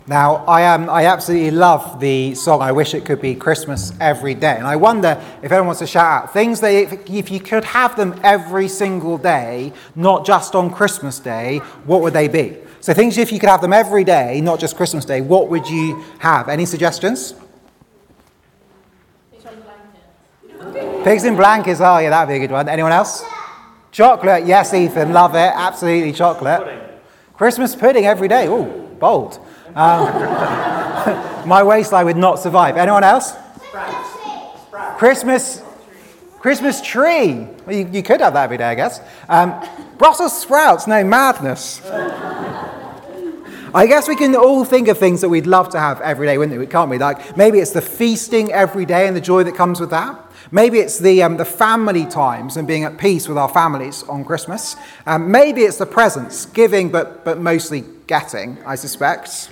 Now, I absolutely love the song, I Wish It Could Be Christmas Every Day. And I wonder if anyone wants to shout out things that if you could have them every single day, not just on Christmas Day, what would they be? So things if you could have them every day, not just Christmas Day, what would you have? Any suggestions? Pigs in blankets. Oh, yeah, that would be a good one. Anyone else? Chocolate. Yes, Ethan. Love it. Absolutely chocolate. Pudding. Christmas pudding every day. Oh, bold. My waistline would not survive. Anyone else? Sprouts. Christmas tree. Well, you could have that every day, I guess. Brussels sprouts. No, madness. I guess we can all think of things that we'd love to have every day, wouldn't we? Can't we? Like maybe it's the feasting every day and the joy that comes with that. Maybe it's the family times and being at peace with our families on Christmas. Maybe it's the presents, giving but mostly getting, I suspect.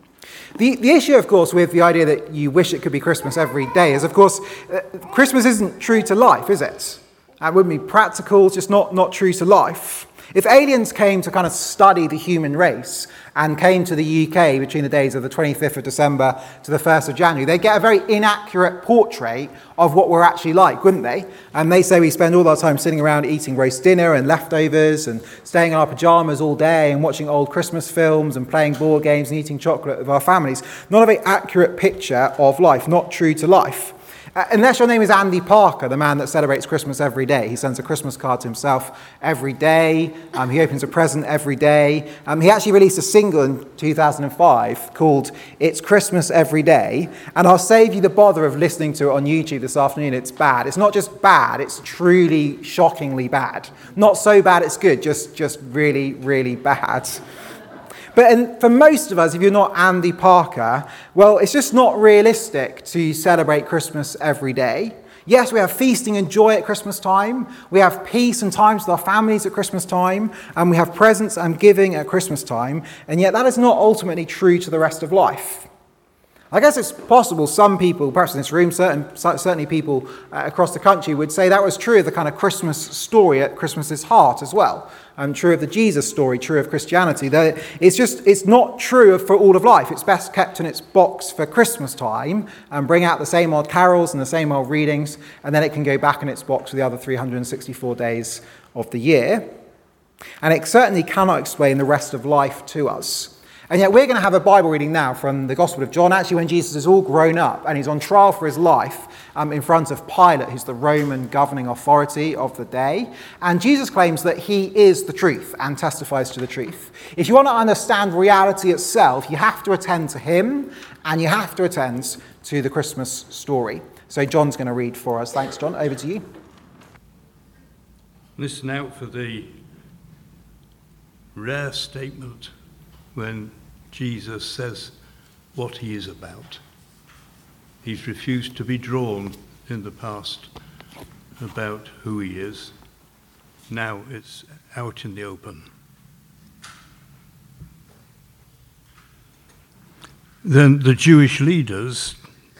The issue, of course, with the idea that you wish it could be Christmas every day is, of course, Christmas isn't true to life, is it? It wouldn't be practical, it's just not true to life. If aliens came to kind of study the human race and came to the UK between the days of the 25th of December to the 1st of January, they'd get a very inaccurate portrait of what we're actually like, wouldn't they? And they say we spend all our time sitting around eating roast dinner and leftovers and staying in our pajamas all day and watching old Christmas films and playing board games and eating chocolate with our families. Not a very accurate picture of life, not true to life. Unless your name is Andy Parker, the man that celebrates Christmas every day. He sends a Christmas card to himself every day. He opens a present every day. He actually released a single in 2005 called It's Christmas Every Day. And I'll save you the bother of listening to it on YouTube this afternoon. It's bad. It's not just bad, it's truly shockingly bad. Not so bad it's good, just really, really bad. But for most of us, if you're not Andy Parker, well, it's just not realistic to celebrate Christmas every day. Yes, we have feasting and joy at Christmas time. We have peace and times with our families at Christmas time. And we have presents and giving at Christmas time. And yet that is not ultimately true to the rest of life. I guess it's possible some people, perhaps in this room, certainly people across the country, would say that was true of the kind of Christmas story at Christmas's heart as well. True of the Jesus story, true of Christianity. It's not true for all of life. It's best kept in its box for Christmas time and bring out the same old carols and the same old readings, and then it can go back in its box for the other 364 days of the year. And it certainly cannot explain the rest of life to us. And yet we're going to have a Bible reading now from the Gospel of John, actually when Jesus is all grown up and he's on trial for his life in front of Pilate, who's the Roman governing authority of the day. And Jesus claims that he is the truth and testifies to the truth. If you want to understand reality itself, you have to attend to him and you have to attend to the Christmas story. So John's going to read for us. Thanks, John. Over to you. Listen out for the rare statement when Jesus says what he is about. He's refused to be drawn in the past about who he is. Now it's out in the open. Then the Jewish leaders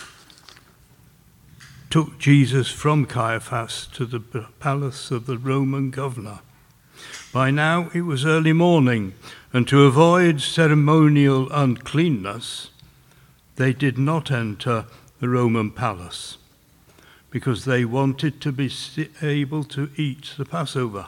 took Jesus from Caiaphas to the palace of the Roman governor. By now it was early morning, and to avoid ceremonial uncleanness, they did not enter the Roman palace, because they wanted to be able to eat the Passover.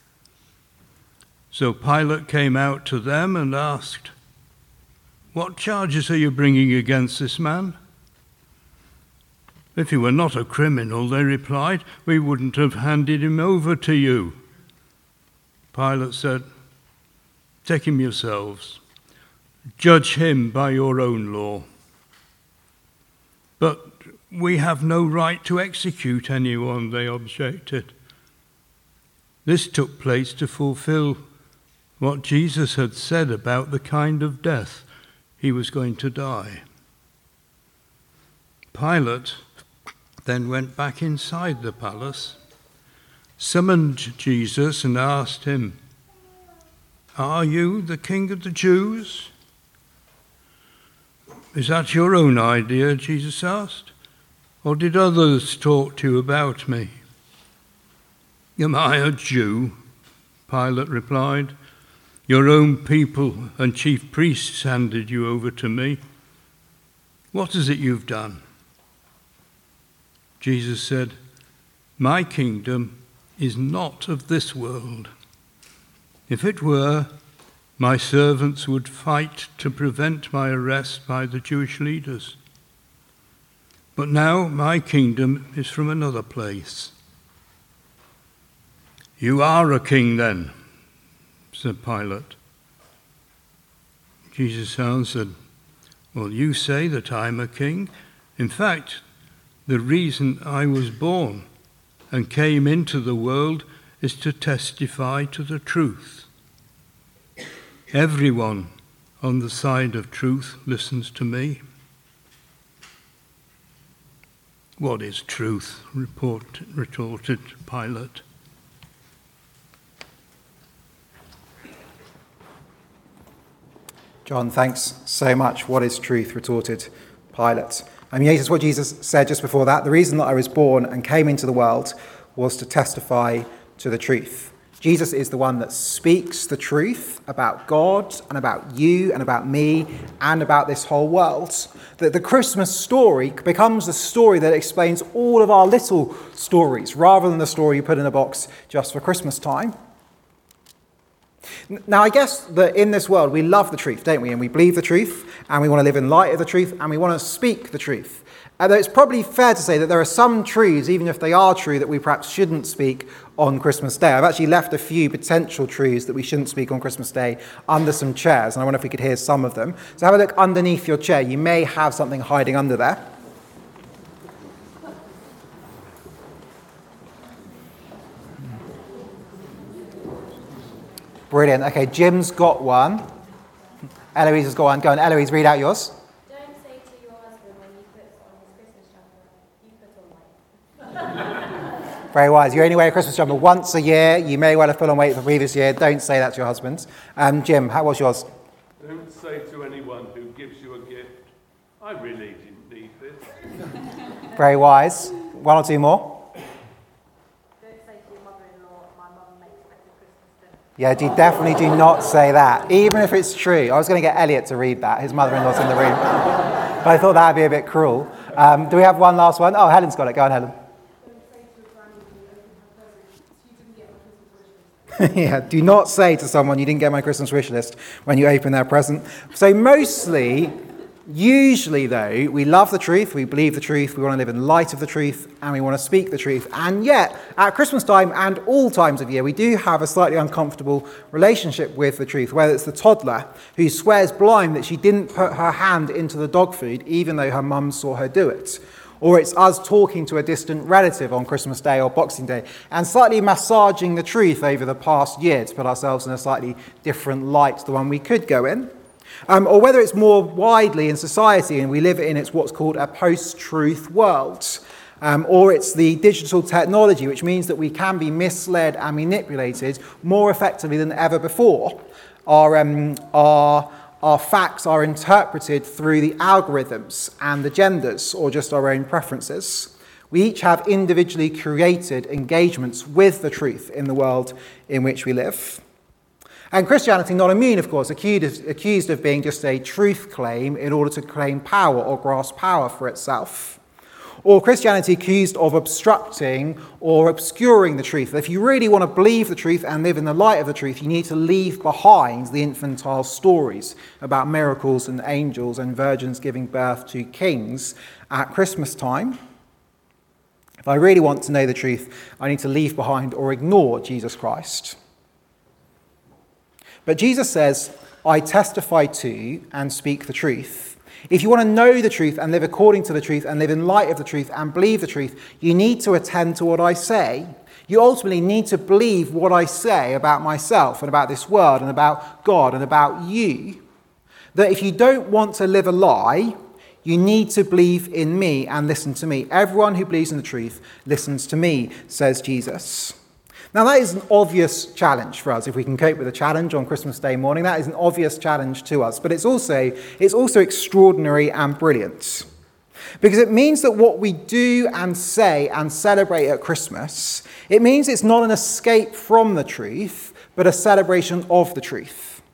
So Pilate came out to them and asked, "What charges are you bringing against this man?" "If he were not a criminal," they replied, "we wouldn't have handed him over to you." Pilate said, "Take him yourselves. Judge him by your own law." "But we have no right to execute anyone," they objected. This took place to fulfill what Jesus had said about the kind of death he was going to die. Pilate then went back inside the palace, summoned Jesus and asked him, "Are you the king of the Jews?" "Is that your own idea?" Jesus asked. "Or did others talk to you about me?" "Am I a Jew?" Pilate replied. Your own people and chief priests handed you over to me. What is it you've done?" Jesus said, "My kingdom is not of this world. If it were, my servants would fight to prevent my arrest by the Jewish leaders. But now my kingdom is from another place." "You are a king then," said Pilate. Jesus answered, "Well, you say that I'm a king. In fact, the reason I was born and came into the world is to testify to the truth. Everyone on the side of truth listens to me." "What is truth?" retorted Pilate. John, thanks so much. "What is truth?" retorted Pilate. This is what Jesus said just before that. The reason that I was born and came into the world was to testify to the truth. Jesus is the one that speaks the truth about God and about you and about me and about this whole world. That the Christmas story becomes the story that explains all of our little stories rather than the story you put in a box just for Christmas time. Now, I guess that in this world we love the truth, don't we? And we believe the truth, and we want to live in light of the truth, and we want to speak the truth. Although it's probably fair to say that there are some truths, even if they are true, that we perhaps shouldn't speak on Christmas Day. I've actually left a few potential truths that we shouldn't speak on Christmas Day under some chairs, and I wonder if we could hear some of them. So have a look underneath your chair. You may have something hiding under there. Brilliant. Okay, Jim's got one. Eloise has got one. Go on, Eloise, read out yours. "Don't say to your husband when he puts on his Christmas jumper, you put on weight." Very wise. You only wear a Christmas jumper once a year. You may well have put on weight the previous year. Don't say that to your husband. Jim, what's yours? "Don't say to anyone who gives you a gift, 'I really didn't need this.'" Very wise. One or two more. "Don't say to your mother-in-law, 'My mum makes better Christmas dinner.'" Yeah, definitely do not say that, even if it's true. I was going to get Elliot to read that. His mother-in-law's in the room. But I thought that would be a bit cruel. Do we have one last one? Oh, Helen's got it. Go on, Helen. Yeah, do not say to someone you didn't get my Christmas wish list when you open their present. So usually though, we love the truth, we believe the truth, we want to live in light of the truth, and we want to speak the truth. And yet, at Christmas time and all times of year, we do have a slightly uncomfortable relationship with the truth, whether it's the toddler who swears blind that she didn't put her hand into the dog food even though her mum saw her do it. Or it's us talking to a distant relative on Christmas Day or Boxing Day and slightly massaging the truth over the past year to put ourselves in a slightly different light to the one we could go in. Or whether it's more widely in society and we live in what's called a post-truth world. Or it's the digital technology, which means that we can be misled and manipulated more effectively than ever before. Our facts are interpreted through the algorithms and the genders, or just our own preferences. We each have individually created engagements with the truth in the world in which we live. And Christianity, not immune, of course, accused of being just a truth claim in order to claim power or grasp power for itself. Or Christianity accused of obstructing or obscuring the truth. If you really want to believe the truth and live in the light of the truth, you need to leave behind the infantile stories about miracles and angels and virgins giving birth to kings at Christmas time. If I really want to know the truth, I need to leave behind or ignore Jesus Christ. But Jesus says, "I testify to and speak the truth." If you want to know the truth and live according to the truth and live in light of the truth and believe the truth, you need to attend to what I say. You ultimately need to believe what I say about myself and about this world and about God and about you. That if you don't want to live a lie, you need to believe in me and listen to me. Everyone who believes in the truth listens to me, says Jesus. Now, that is an obvious challenge for us. If we can cope with a challenge on Christmas Day morning, that is an obvious challenge to us. But it's also extraordinary and brilliant. Because it means that what we do and say and celebrate at Christmas, it means it's not an escape from the truth, but a celebration of the truth.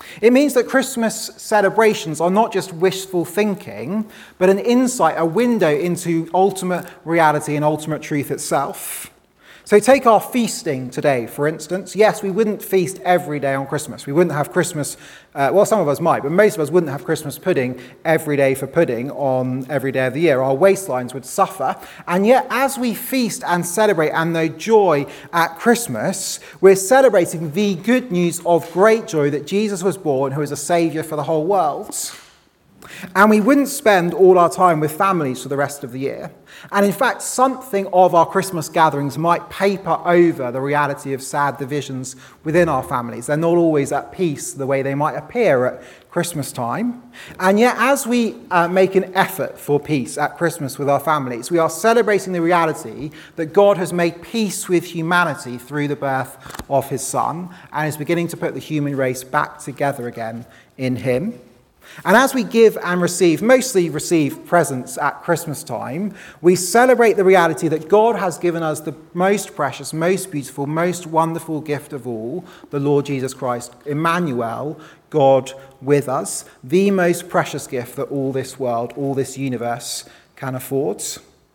It means that Christmas celebrations are not just wishful thinking, but an insight, a window into ultimate reality and ultimate truth itself. So take our feasting today, for instance. Yes, we wouldn't feast every day on Christmas. We wouldn't have Christmas, well, some of us might, but most of us wouldn't have Christmas pudding every day for pudding on every day of the year. Our waistlines would suffer. And yet, as we feast and celebrate and know joy at Christmas, we're celebrating the good news of great joy that Jesus was born, who is a saviour for the whole world. And we wouldn't spend all our time with families for the rest of the year. And in fact, something of our Christmas gatherings might paper over the reality of sad divisions within our families. They're not always at peace the way they might appear at Christmas time. And yet, as we make an effort for peace at Christmas with our families, we are celebrating the reality that God has made peace with humanity through the birth of his Son and is beginning to put the human race back together again in him. And as we give and receive, mostly receive presents at Christmas time, we celebrate the reality that God has given us the most precious, most beautiful, most wonderful gift of all, the Lord Jesus Christ, Emmanuel, God with us, the most precious gift that all this world, all this universe can afford.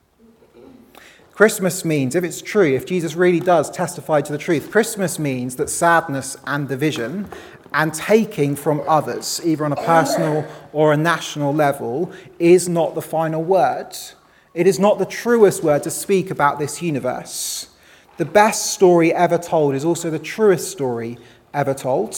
Christmas means, if it's true, if Jesus really does testify to the truth, Christmas means that sadness and division and taking from others, either on a personal or a national level, is not the final word. It is not the truest word to speak about this universe. The best story ever told is also the truest story ever told.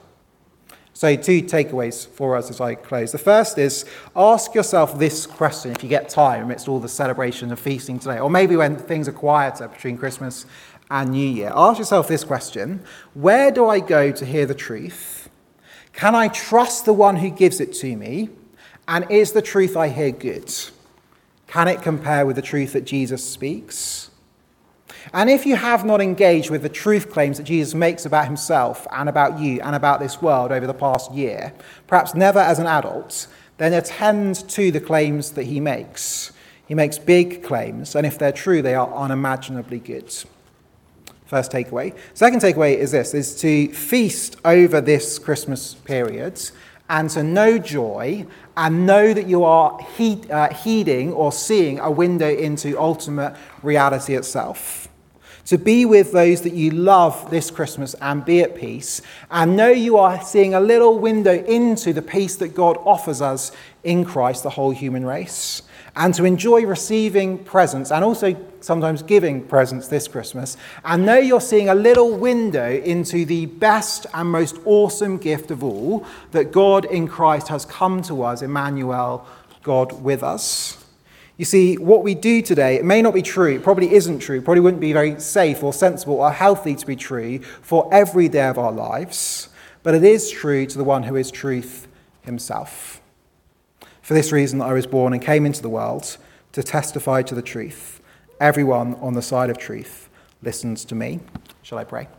So 2 takeaways for us as I close. The first is, ask yourself this question if you get time amidst all the celebration of feasting today, or maybe when things are quieter between Christmas and New Year. Ask yourself this question: where do I go to hear the truth? Can I trust the one who gives it to me? And is the truth I hear good? Can it compare with the truth that Jesus speaks? And if you have not engaged with the truth claims that Jesus makes about himself and about you and about this world over the past year, perhaps never as an adult, then attend to the claims that he makes. He makes big claims, and if they're true, they are unimaginably good. First takeaway. Second takeaway is this, is to feast over this Christmas period and to know joy and know that you are heeding or seeing a window into ultimate reality itself. To be with those that you love this Christmas and be at peace, and know you are seeing a little window into the peace that God offers us in Christ, the whole human race. And to enjoy receiving presents and also sometimes giving presents this Christmas, and know you're seeing a little window into the best and most awesome gift of all, that God in Christ has come to us, Emmanuel, God with us. You see, what we do today, it may not be true, it probably isn't true, probably wouldn't be very safe or sensible or healthy to be true for every day of our lives, but it is true to the one who is truth himself. For this reason I was born and came into the world, to testify to the truth. Everyone on the side of truth listens to me. Shall I pray?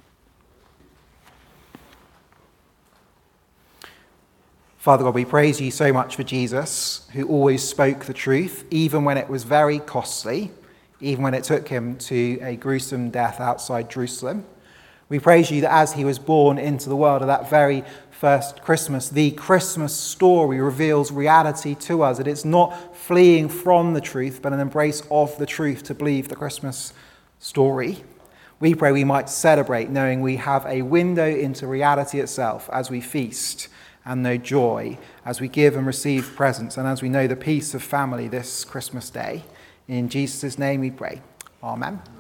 Father God, we praise you so much for Jesus, who always spoke the truth, even when it was very costly, even when it took him to a gruesome death outside Jerusalem. We praise you that as he was born into the world of that very first Christmas, the Christmas story reveals reality to us, that it's not fleeing from the truth, but an embrace of the truth to believe the Christmas story. We pray we might celebrate knowing we have a window into reality itself as we feast and know joy, as we give and receive presents, and as we know the peace of family this Christmas day. In Jesus' name we pray. Amen.